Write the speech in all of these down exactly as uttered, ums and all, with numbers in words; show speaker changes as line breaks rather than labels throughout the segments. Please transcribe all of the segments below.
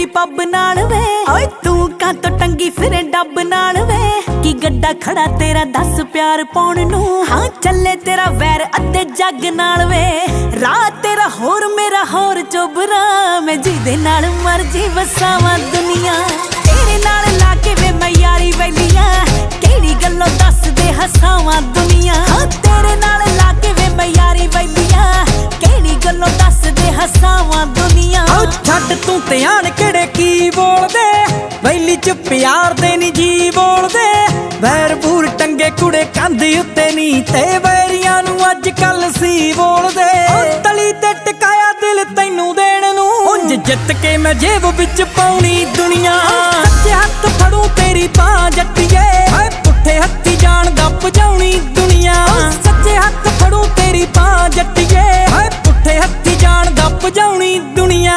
तेरी पब नाल वे ओए तू कां तो टंगी फिरे डब नाल वे की गड्डा खड़ा तेरा दस प्यार पाउण नू हाँ चले तेरा वैर अद्धे जग नाल वे रात तेरा होर मेरा होर चोबरा मैं जिदे नाल मर्जी वसावां दुनिया तेरे नाल लाके वे मैं यारी वैलियां केड़ी गल्लों दस दे हसावां दुनिया हाँ तेरे नाल लाके वे मैं यारी वैलियां केड़ी गल्लों दस दे हसावां दुनिया
ओ छड्ड तू ते आण केड़े की बोलदे वैली च प्यार दे नी जी बोलदे वैर बूर टंगे कुड़े कंध उत्ते नी ते वैरियां नू अज कल सी बोलदे तली ते टकाया दिल तैनू देण नू उंज जित के मैं जेब विच पाउणी दुनिया सच्चे हत्थ फड़ू तेरी बां जट्टिए हाय पुट्ठे हत्थी जान दा भजाउणी दुनिया सच्चे हत्थ फड़ू तेरी बां जट्टिए हाय पुट्ठे हत्थी जान दा भजाउणी दुनिया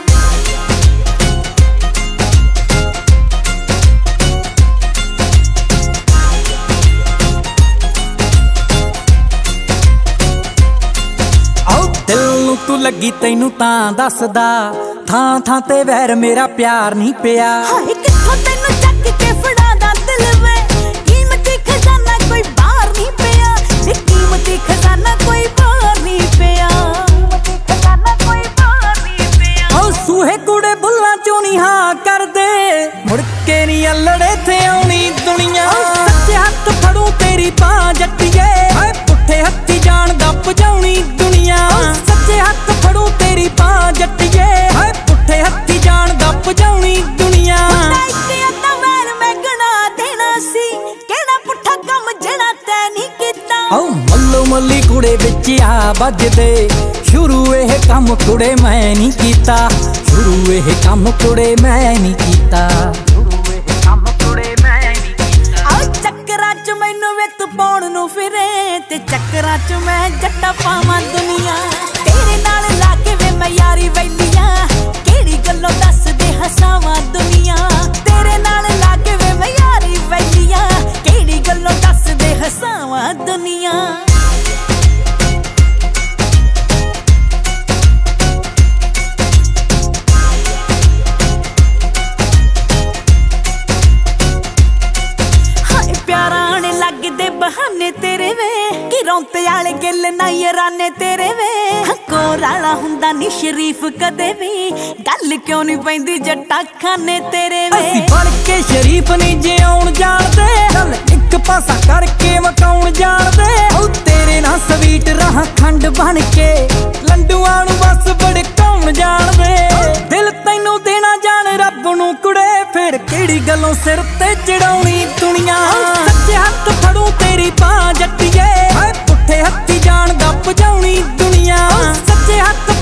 तू लगी तैनू तां दसदा थां थां ते वैर मेरा प्यार नहीं पिया
हाय कित्थों तैनू चक के फड़ादा दिल वे कीमती खजाना कोई बाहर नहीं पिया ते कीमती खजाना कोई बाहर नहीं पिया कीमती खजाना कोई बाहर नहीं पिया
ओ सूहे कुड़े बुल्ला चों नी हां कर दे मुड़ के नी अल्लड़े थे आउणी दुनिया सच्चे हत्थ फड़ू तेरी बां जट्टिए हाय पुट्ठे हत्थी जान दा भजाउणी दुनिया सच्चे हत्थ फड़ू तेरी बां जट्टिए हाय पुट्ठे हत्थी जान दा भजाउणी दुनिया
ते अद्धा वैर मैं गणा देना सी केड़ा पुट्ठा कम जेड़ा तै नहीं कीता
ओ मल्लो मल्ली कुड़े विच आ बजदे शुरू एह कम कुड़े मैं नहीं कीता शुरू एह कम कुड़े मैं नहीं कीता शुरू एह कम कुड़े मैं नहीं कीता
आ चक्करां च मैनू वित पाउण नू फिरे ते चक्करां च मैं जट्टा पावां दुनिया तेरे नाल लाके वे मैं यारी वैलियां केड़ी गल्लों दस दे हसावां दुनिया तेरे नाल लाके वे मैं यारी वैलियां केड़ी गल्लों दस दे हसावां दुनिया लगदे बहाने तेरे वे कि रौंते आले गिल ना याराने तेरे वे कोर आला हुंदा नी शरीफ कदे भी गल क्यों नहीं पैंदी जट्टा खाने तेरे वे
असी बन के शरीफ नहीं जे आउण जाणदे चल एक पासा करके मकाउण जाणदे ओ तेरे ना स्वीट रहा खंड बन के लंडूआं नू बस भड़काउण जाणदे दिल तैनू देना जान रब नू कुड़े फिर केड़ी गल्लों सिर ते चढ़ाउणी दुनिया सच्चे हत्थ फड़ू तेरी बां जट्टिए हाय पुट्ठे हत्थी जान दा भजाउणी दुनिया सच्चे हत्थ